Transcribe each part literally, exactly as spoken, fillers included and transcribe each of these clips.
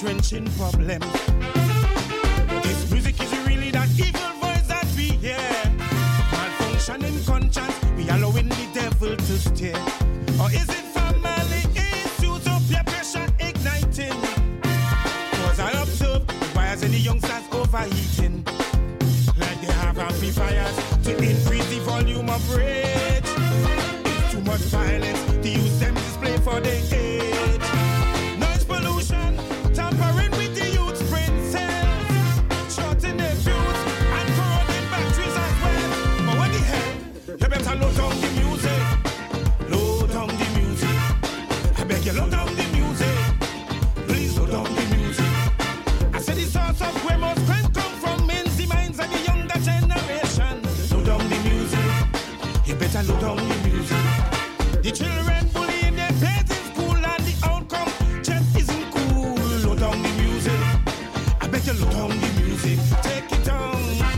entrenching problems. This music is really that evil voice that we hear. Malfunctioning conscience, we allowing the devil to steer. Or is it family issues or peer pressure igniting? Cause I observe the wires and the youngsters overheating. Like they have amplifiers to increase the volume of rage. It's too much violence to use them display for the age. Noise pollution, tampering with the youth's brain cells, shorting their fuse and corroding batteries as well. But what the hell? You better low down the music. Low down the music. I beg you, low down the music. Please low down the music. I said the source of where most strength come from means the minds of the younger generation. Low down the music. You better low down the music. The children bullying their peers in school and the outcome just isn't cool. Low down the music. I beg you, low down the music. Take it down.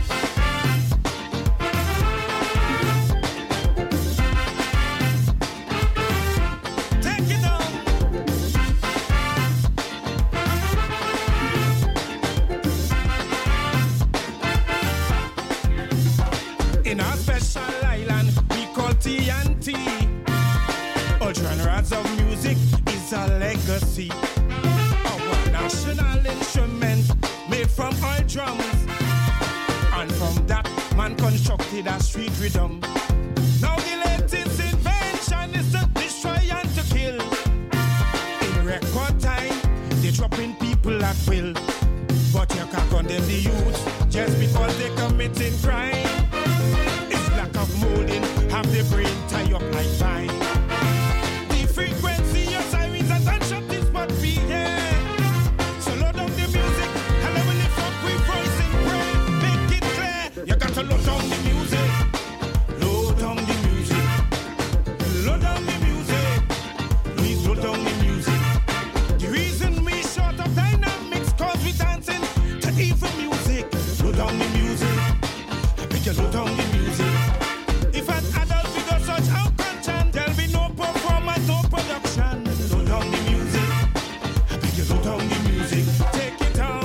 In our special island, we call T N T. All genres of music is a legacy. Our national instrument made from oil drums. And from that, man constructed a street rhythm. Now the latest invention is to destroy and to kill. In record time, they dropping people at will. But you can't condemn the youth just because they committing crime. Lack of molding, have the brain tie up like vine. The frequency of sirens and gunshot is what we hear. So load down the music, and I will lift up with voice in prayer. Make it clear, you got to load down the music. Load down the music. Load down the music. Please load down the music. The reason we short of dynamics cause we dancing to evil music. Load down the music. I beg you, load down the music. If an adult figure such out content, there'll be no performance, no production. Low down the music. I beg you, low down the music. Take it down.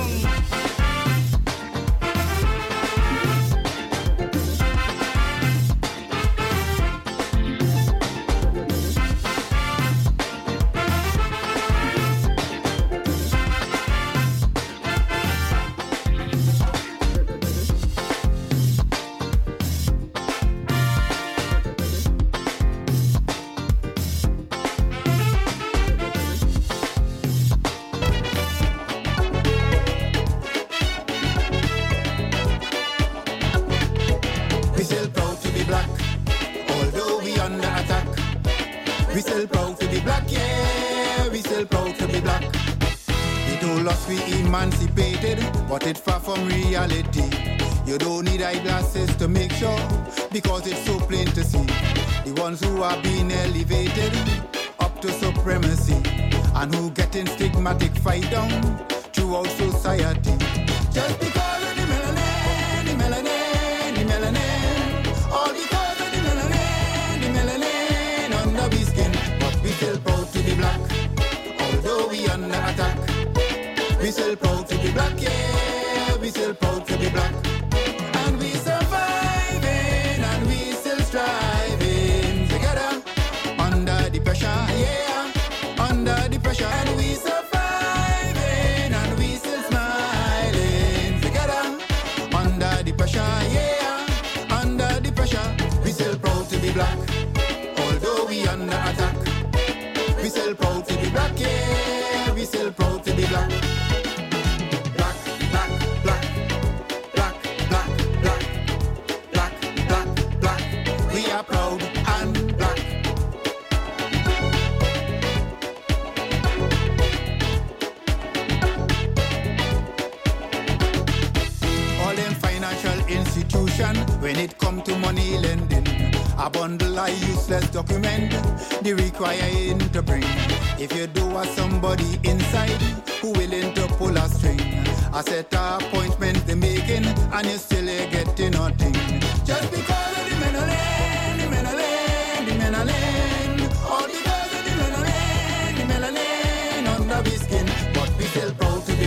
But it's far from reality. You don't need eyeglasses to make sure, because it's so plain to see. The ones who are being elevated up to supremacy, and who getting stigmatic fight down throughout society. Just because of the melanin, the melanin, the melanin. All because of the melanin, the melanin under we skin. But we still proud to be black, although we under attack. We still proud to be black, yeah, we still proud to be black. And we surviving, and we still striving together. Under the pressure, yeah, under the pressure. And we surviving, and we still smiling together. Under the pressure, yeah, under the pressure. We still proud to be black, although we under attack. We still proud to be black, yeah, we still proud to be black. When it come to money lending, a bundle of useless document, they require in to bring. If you do have somebody inside who willing to pull a string, a set of appointments they making, and you still ain't getting nothing. Just because of the melanin, the melanin, the melanin, all because of the melanin, the melanin under the skin. But we still proud to be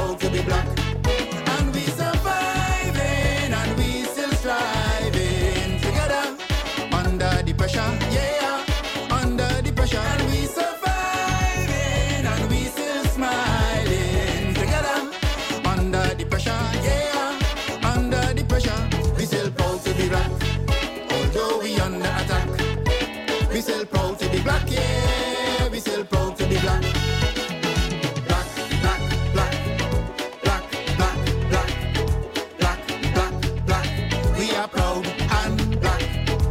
proud to be black. And we surviving, and we still striving together under the pressure, yeah, under the pressure. And we surviving, and we still smiling together under the pressure, yeah, under the pressure. We still proud to be black, although we under attack. We still proud to be black, yeah, we still proud to be black. Black, black, black, black, black, black, black, black, black. We are proud and black.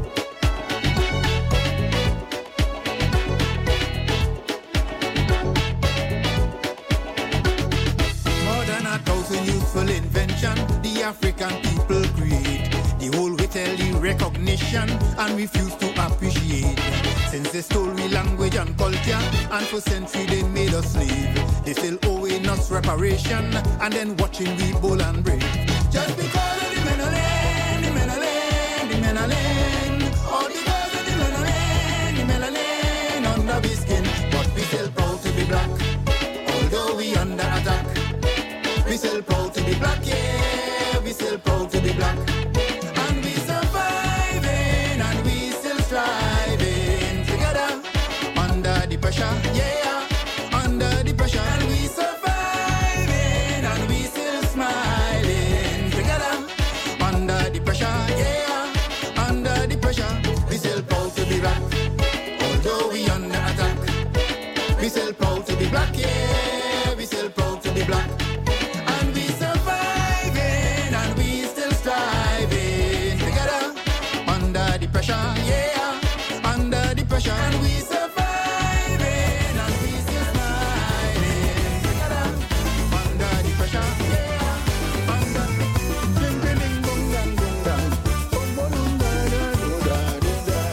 More than a thousand useful invention the African people create. The whole we tell you recognition and refuse to appreciate. Since they stole we language and culture, and for centuries they made us slave. They still owing us reparation, and then watching we bold and brave. Just because of the men of land, the men of land, the men of land. All because of the men of land, the men of land under we skin. But we still proud to be black, although we under attack. We still proud to be black, yeah, we still proud to be black. And we surviving, and we still striving together under the pressure, yeah, under the pressure. And we surviving, and we still smiling together under the pressure, yeah, under the pressure. We still proud to be black, although we under attack. We still proud to be black, yeah, we still proud to be black. And we surviving, and we still striving together under the pressure, yeah, under the pressure. And we surviving, and we still smiling together under the pressure, yeah, under. Ding ding ding bong dang bong dang, bong bong da da da da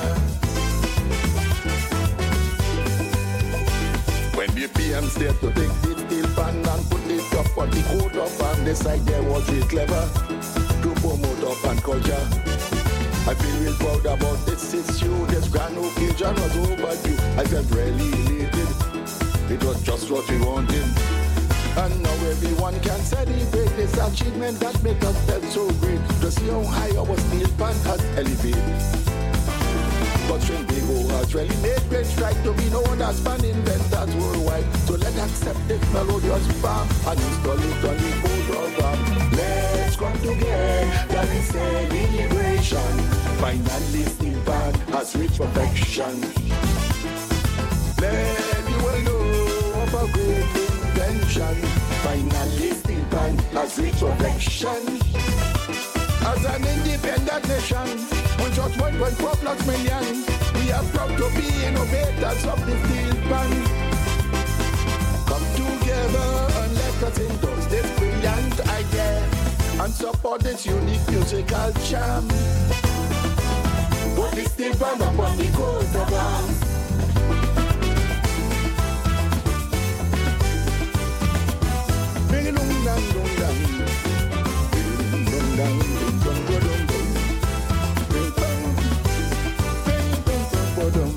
da. When the P M stayed to take the steel pan and put it up on the coat up and decide there was it clever to promote up and culture. I feel real proud about this issue. This grand occasion was overdue. I felt really elated. It was just what we wanted. And now everyone can celebrate this achievement that makes us feel so great. To see how high our steel pan has elevated. But Trinbago has really made great stride to be known as fan inventors worldwide. So let's accept this melodious farm and install it on the code program. Let's come together in celebration. Finally, steel pan has reached perfection. Let you all know of a great invention. Finally, steel pan has reached perfection. As an independent nation, on just one point four plus million, we are proud to be innovators of the steel pan. Come together and let us endorse this brilliant idea and support this unique musical charm. Put the steel pan up on the coat of arms. Bring it on down, down, down. Ding dong, ding dong, dong, dong, dong. Ding dong, ding dong, dong, dong.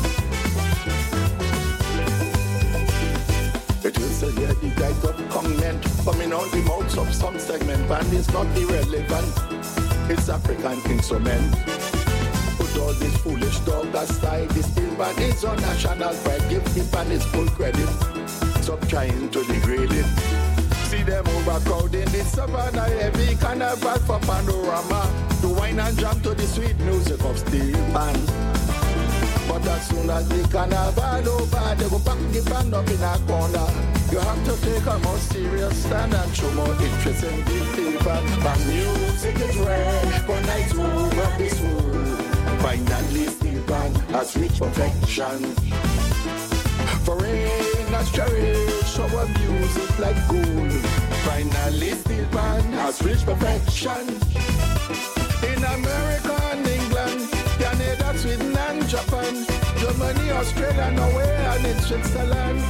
It is a heady type of comment coming out the mouths of some segment, and it's not irrelevant. It's African instrument. Put all this foolish talk aside. The steel band is our national pride. Give the band its full credit. Stop trying to degrade it. See them overcrowding the savannah, heavy carnival for panorama. To wine and jam to the sweet music of steel band. But as soon as the carnival over, they go back the band up in a corner. You have to take a more serious stand and show more interest in the steel band. But music is rare for nights over this world. Finally, steel band has reached perfection. Foreign has cherished our music like gold. Finally, steel band has reached perfection. In America and England, Canada, Sweden and Japan, Germany, Australia, Norway and in Switzerland,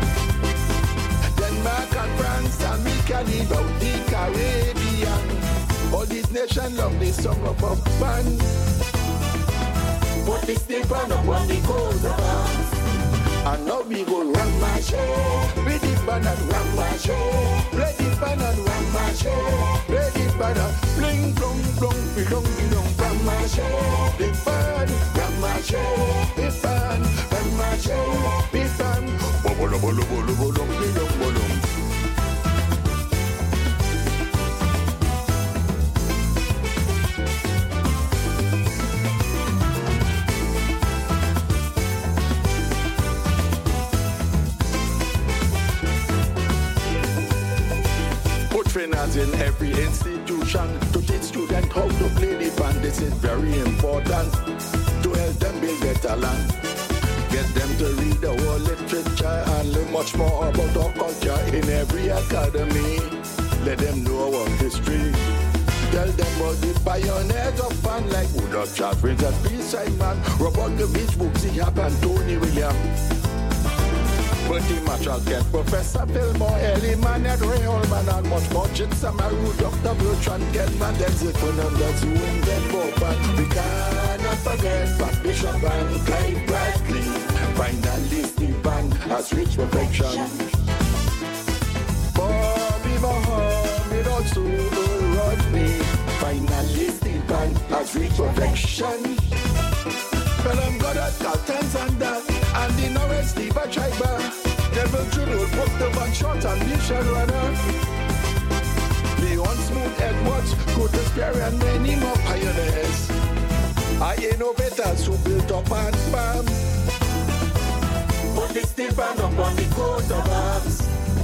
Denmark and France, and we can leave out the Caribbean. All these nations love this song of a band. Put the steel band up on the coat of arms. And now we go Ramache, play the band and Ramache, play the band and Ramache, play the band and bling blong blong blong blong Ramache, the band Ramache, the band Ramache, the band bolo bolo bolo bolo bolo bolo. Trainers in every institution to teach students how to play the band. This is very important to help them build their talent. Get them to read the whole literature and learn much more about our culture in every academy. Let them know our history. Tell them about the pioneers of fun like Woodruff, Charles Princess, B-side man, Robert the Beach, Booksy Hap and Tony Williams. But the Marshall get Professor Fillmore, Ellie Man, and Ray Holman, and much more. Chip Samaru, Doctor Bertrand Gelman, that's it for them, that's who invent Bob. And we cannot forget Pat Bishop and Clive Bradley. Finally, Steve Band has reached perfection. Bobby Mohammed also Rodney. Finally, Steve Band has reached perfection. Well, I'm good at Cartons and that. And the Norway Steve a Triber. Devil Juno, Book the Van Shot and Michelle Runner. Leon Smooth Edwards, Curtis Perry and many more pioneers. I ain't no better, so built up and bam. Put the Steve Band up on the coat of arms.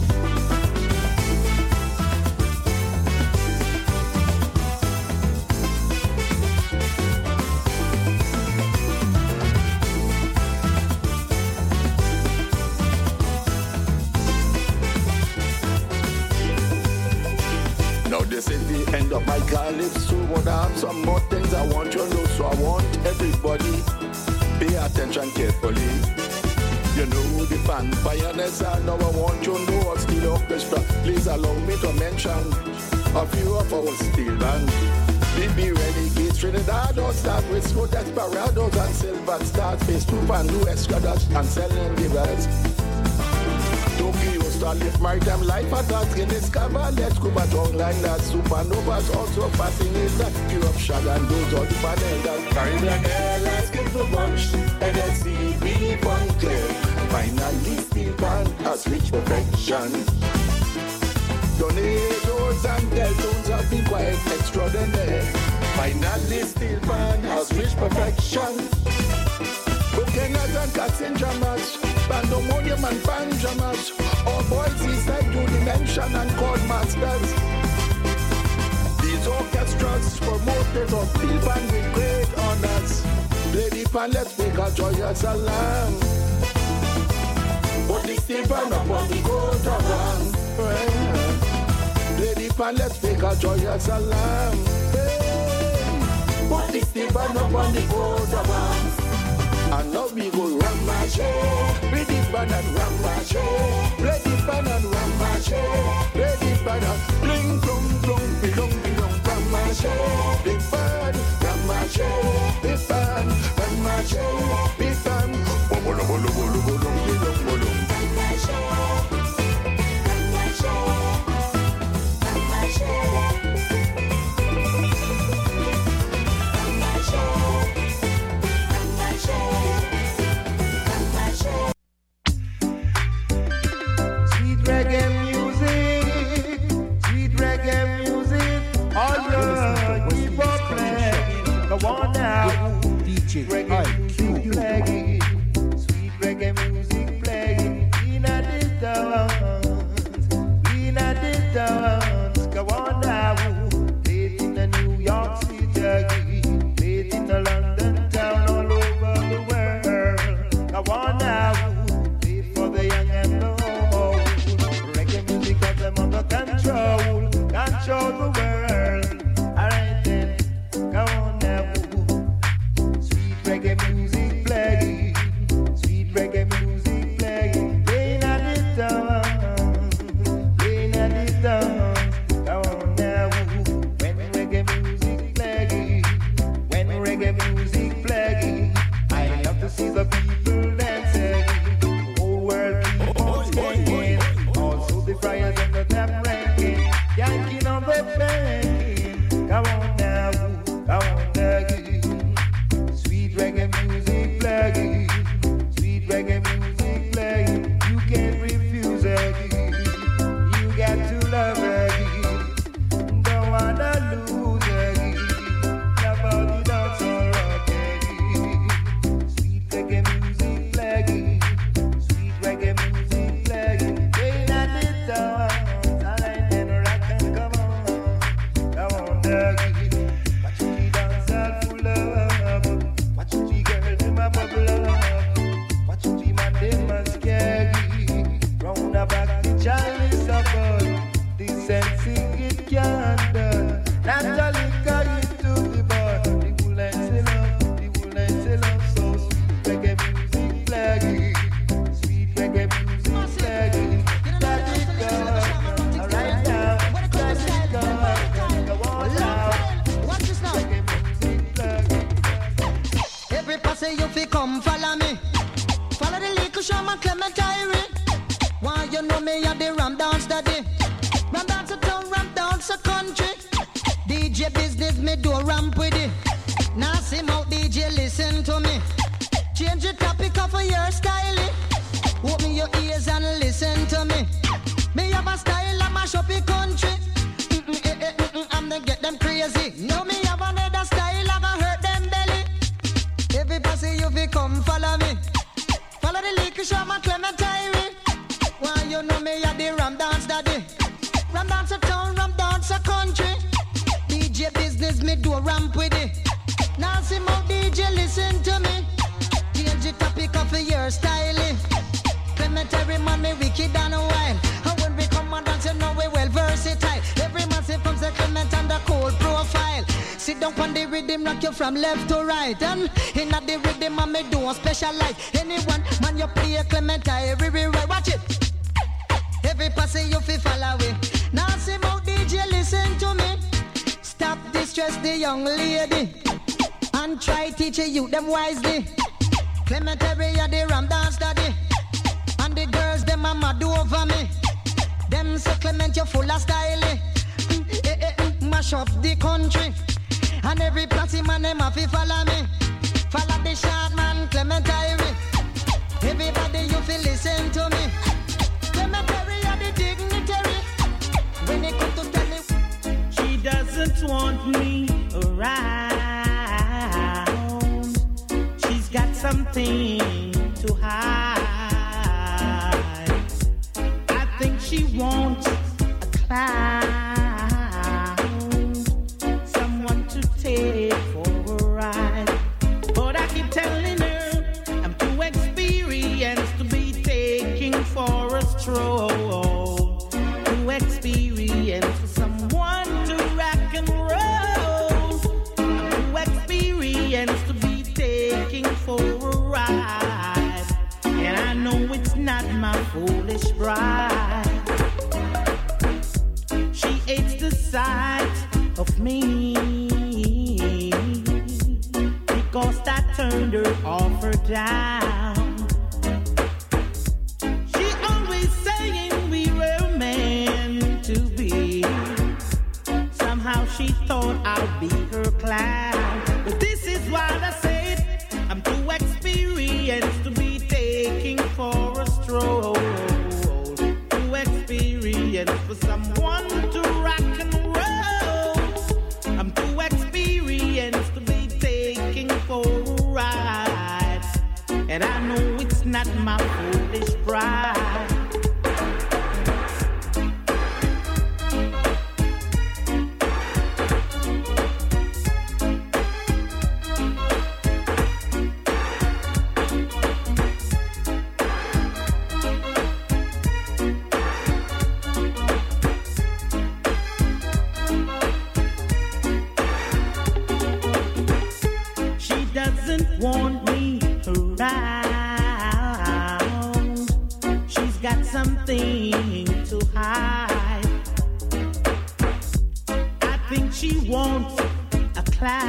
This is the end of my calypso. But I have some more things I want you to know. So I want everybody pay attention carefully. You know the band pioneers are now. I want you to know what steel orchestra. Please allow me to mention a few of our steel band. B B Renegades, Trinidad, or start with Smooth Desperados and Silver Stars, Face Two and New Escadas and Selling Givers. Tokyo Starlift Maritime Life Attacks in Discover. Let's go back online. That Supernovas also fascinating. Europe Shag and those all the panels. Caribbean Airlines give the bunch. N S C B One Clear. Finally Steel Band has reached perfection. Tornadoes and deltones have been quite extraordinary. Finally Steel Band has reached perfection. Buccaneers and cats in jammers, pandemonium and panjamas, all boys inside two dimension and chord masters. These orchestras promoted of Steel Band with great honors. Play the pan, let's make a joyous alarm. Put the Steel Band up on the coat of arms. Play the pan, let's make a joyous alarm. Put the Steel Band up on the coat of arms. And now we go Ramache, play the band and Ramache, play the band and Ramache, play the band and bling blong blong blong blong Ramache, the band Ramache, the band Ramache, the band bolo bolo bolo bolo bolo bolo Ramache, Ramache, Ramache. Reggae music, sweet reggae music, all the keep on playing, go on now, D J reggae music playing, sweet reggae music playing, in a distance, in a distance, go on now, play it in the New York City, play it in the London town, all over the world, go on now, play it for the young and the under control, control the world. Alright then, go on now. Sweet reggae music playing. me at the Ram Dance Daddy. Ram Dance a town, Ram Dance a country. D J business me do ramp with it. Now see mouth D J listen to me. Change the topic of your style. Open your ears and listen to me. Me have a style I mash up the country. Mm-mm, eh, eh, mm-mm, I'm gonna get them crazy. No me have another style I gonna hurt them belly. Every pussy you fi come follow me. Follow the liquor shop and Clement Irie. Why you know me at the Ram Dance Daddy. Ram Dance a town, Ram Dance a country. D J business me do ramp with it. Now see more D J listen to me. Change the topic of your style. Clement Irie man me wicked and wild. And when we come and dance you know we well versatile. Every massive comes a Clement and a cold profile. Sit down on the rhythm, rock you from left to right. And in the rhythm, I me do a specialize. Anyone, man, you play a Clement Irie, right? Watch it. Every passy you fi follow it. Now see more D J, listen to me. Stop distress the young lady. And try teach you them wisely. Clement Irie, are the Ram Dance Daddy. And the girls, them a mad over me. Them say Clement, you full of style. Mm, eh, eh, mm, mash up the country. And every platy man, them a fi follow me. Follow the short man, Clement Irie. Everybody, you fi listen to me. Clement Irie are the dignitary. When they come to tell me, she doesn't want me around. She's got something to hide. I think she wants a clown, someone to take for a ride. But I keep telling her I'm too experienced to be taking for a stroll. Too experienced for someone to rock and roll. I'm too experienced to be taking for a ride. And I know it's not my foolish bride. She hates the sight of me because I turned her off or down. She always saying we were meant to be. Somehow she thought I'd be her clown. But this is what I said. I'm too experienced to be taking for a stroll. Too experienced for someone to rock and roll. I'm too experienced to be taking for a ride. And I know it's not my foolish pride. She doesn't want me around. She's got something to hide. I think she wants a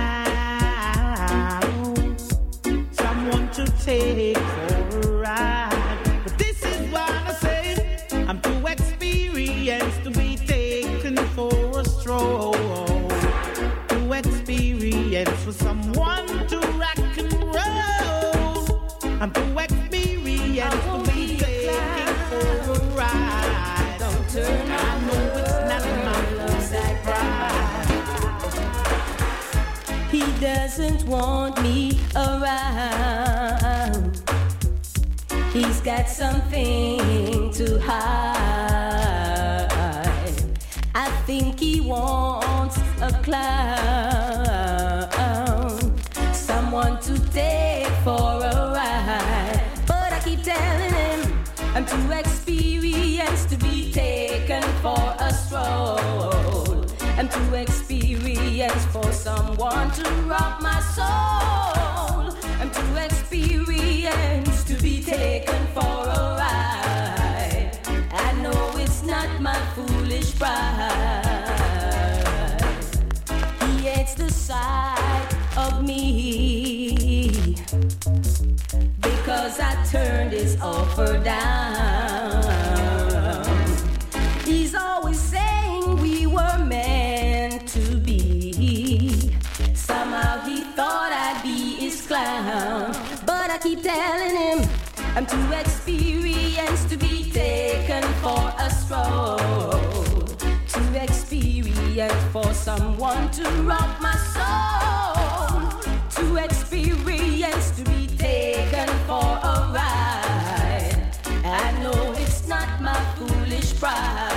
clown, someone to take for a ride. But this is what I say. I'm too experienced to be taken for a stroll. Too experienced for someone to rock and roll. I'm too experienced to be taken for a ride. Don't turn I know it's not my love pride. He doesn't want me around. He's got something to hide. I think he wants a clown, someone to take for a ride. But I keep telling him I'm too experienced to be taken for a stroll. I'm too experienced for someone to rock my soul. I'm too experienced to be taken for a ride. I know it's not my foolish pride. He hates the sight of me because I turned his offer down. keep telling him I'm too experienced to be taken for a stroll. Too experienced for someone to rock my soul. Too experienced to be taken for a ride. I know it's not my foolish pride.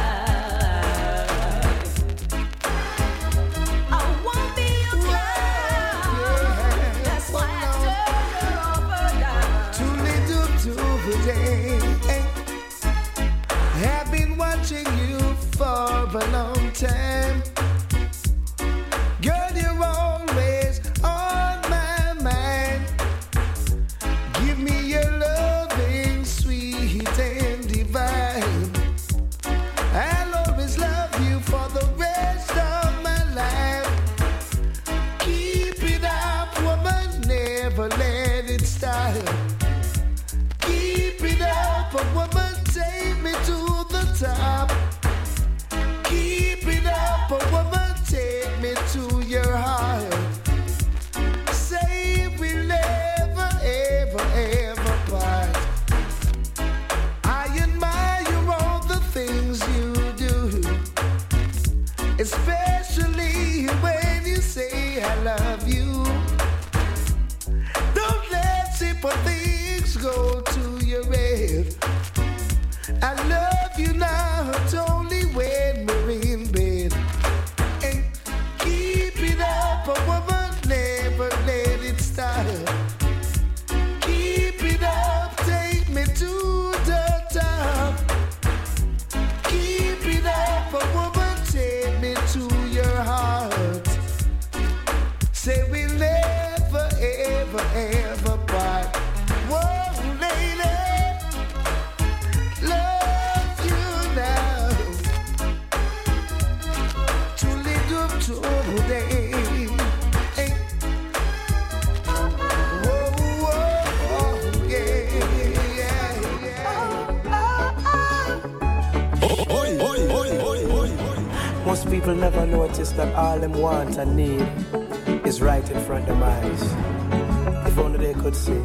Have been watching you for a long time. Girl, you're always on my mind. Give me your loving, sweet and divine. I'll always love you for the rest of my life. Keep it up, woman, never let it stop. Keep it up, a woman, take me to the top. Keep it up, a woman, take me to your heart. Say we'll never, ever, ever part. I admire all the things you do, especially when you say I love you. Don't let sympathy go to your head. I love you now, it's only when we're in bed. And keep it up, a woman, never let it stop. Keep it up, take me to the top. Keep it up, a woman, take me to your heart. Say we'll never, ever, ever part. Whoa, lady, love you now. To live up today. Hey. Whoa, whoa, yeah, yeah, yeah. Oi, oi, oi, oi, oi. Most people never notice that all them want and need is right in front of their eyes. If only they could see.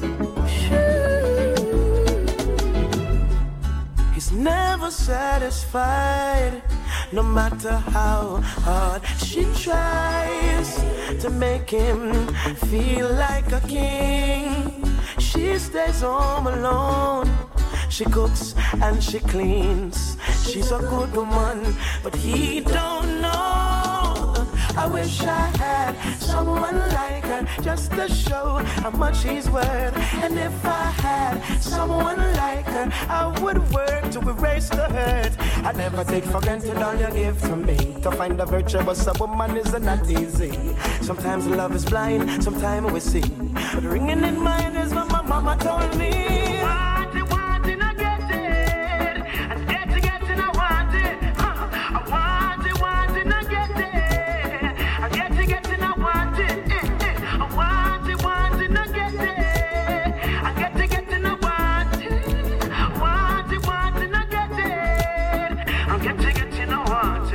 He's never satisfied, no matter how hard she tries to make him feel like a king. She stays home alone, she cooks and she cleans. She's a good woman, but he don't know. I wish I had someone like her just to show how much he's worth. And if I had someone like her, I would work to erase the hurt. I never take for granted all you give to me. To find a virtuous woman is not easy. Sometimes love is blind, sometimes we see. But ringing in my ears is what my mama told me. Want it, want it, I get it. And get it, get it, I want it. Huh. I want it, want it, I get it. I get it, get it, I want it. Eh, eh. I want it, want it, I get it. I get it, get it, I want it. Want it, want it, I get it. I get it, get it, I want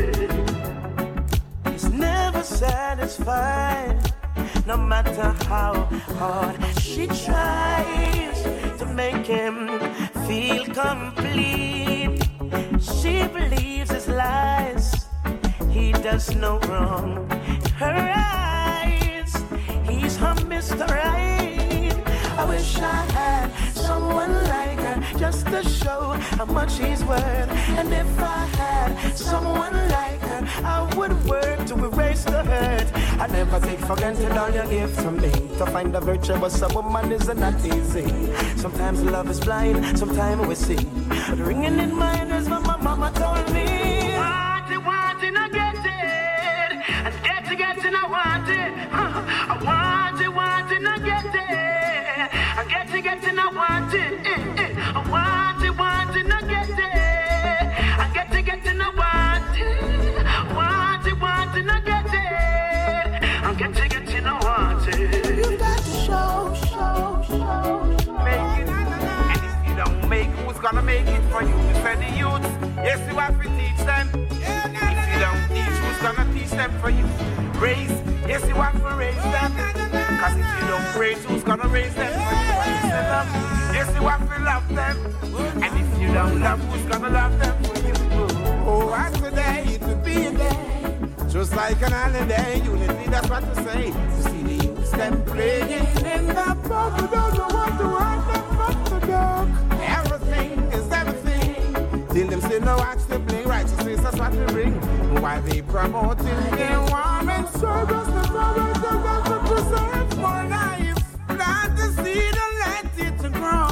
it. He's never satisfied, no matter how hard she tries to make him feel complete. She believes his lies, he does no wrong. In her eyes, he's her Mister Right. I wish I had someone like her just to show how much he's worth. And if I had someone like her, I would work to erase the hurt. I never take for granted all you give to me. To find a virtuous woman is not easy. Sometimes love is blind, sometimes we see. But ringing in my ears, what my mama told me. Want it, want it, I get it. And get it, get it, I want it. Huh. I want it, want it, I get it. I get it, get it, I want it. Eh, eh. I want it, want it, I get it. I get it, get it, I want it. Want it, want it, I get it. I get it, get it, I want it. You got to show, show, show. Make it. And if you don't make, who's gonna make it for you? You said the youth. Yes, you have to teach them. If you don't teach, who's gonna teach them for you? Raise. Yes, you have to raise them. Cause if you don't raise, who's gonna raise them? Yes, you have to love them. And if you don't love, who's gonna love them for you? Oh, what's the day? It will be a day. Just like an holiday, unity, that's what to say. To see the youths them playing in the park, who don't know what to want them from the dark. Everything is everything. Till them say no axe to bling, righteousness, that's what we bring. While they promoting their warm and service, the powers of God to preserve more life. Plant the seed and let it grow.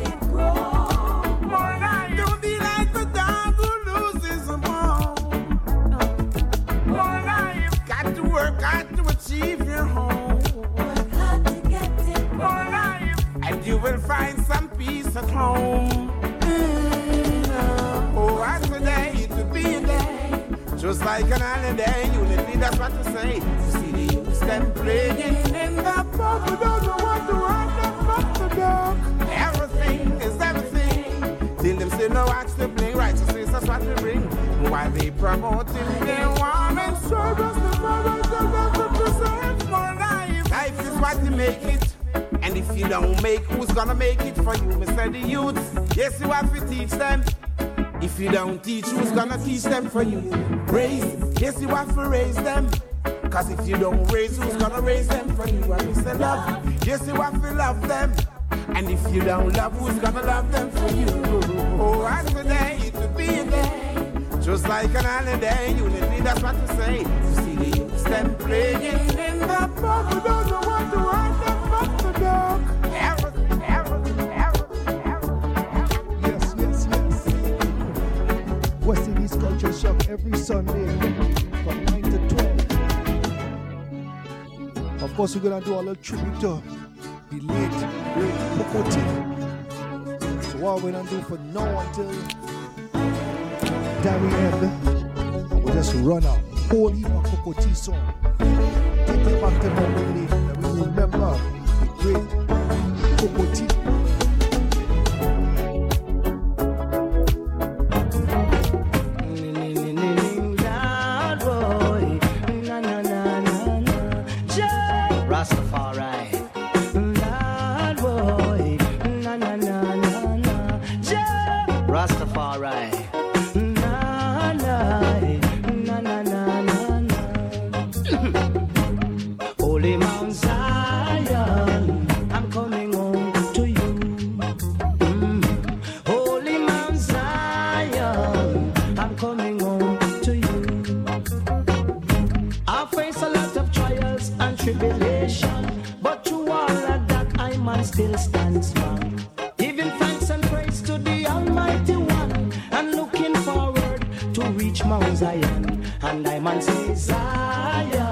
More life. Don't be like the dog who loses a bone. More life. Got to work hard to achieve your home. Work hard to get it. More life. And you will find some peace at home. Mm-hmm. Oh, as the day, it will be a day. Just like an holiday, unity, that's what to say. To see the youths them playing in the park, we don't know what to want them from the dark. Everything is everything. Till them say no axe to bling, righteousness, that's what we bring. While they promoting their warm and service, the powers of God to preserve more life. Life is what you make it. And if you don't make, who's gonna make it for you? Mister The youths, yes, you have to teach them. If you don't teach, who's gonna teach them for you? Raise, yes, you have to raise them. Cause if you don't raise, who's gonna raise them for you? And Mister Love, yes, you have to love them. And if you don't love, who's gonna love them for you? Oh, as the day, it will be a day. Just like an holiday, unity, that's what to say. To see the youths them playing in the park, we don't know what to want them from the dark. Everything, everything, everything, everything. Yes, yes, yes. West Indies Culture Shock every Sunday from nine to twelve. Of course, we're gonna do a little tribute to the late, great Cocoa Tea. So what we're gonna do from now until that we end, we'll just run a whole heap of Cocoa Tea song. Take it back to memory lane and we remember the great Cocoa Tea. Still stand strong, giving thanks and praise to the Almighty One, and looking forward to reach Mount Zion. And I man say Zion.